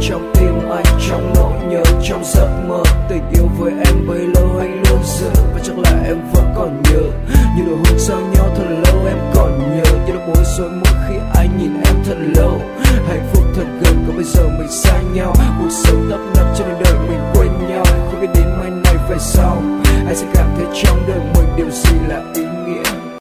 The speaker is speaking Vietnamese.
trong tim anh, trong nỗi nhớ, trong giấc mơ. Tình yêu với em bấy lâu anh luôn giữ, và chắc là em vẫn còn nhớ. Như nụ hôn sau nhau thật lâu em còn nhớ. Như nó bối rối mỗi khi anh nhìn em thật lâu. Hạnh phúc thật gần, còn bây giờ mình xa nhau. Cuộc sống tấp nập cho nên đời mình quên nhau. Không biết đến mai này về sau anh sẽ cảm thấy trong đời mình điều gì là ý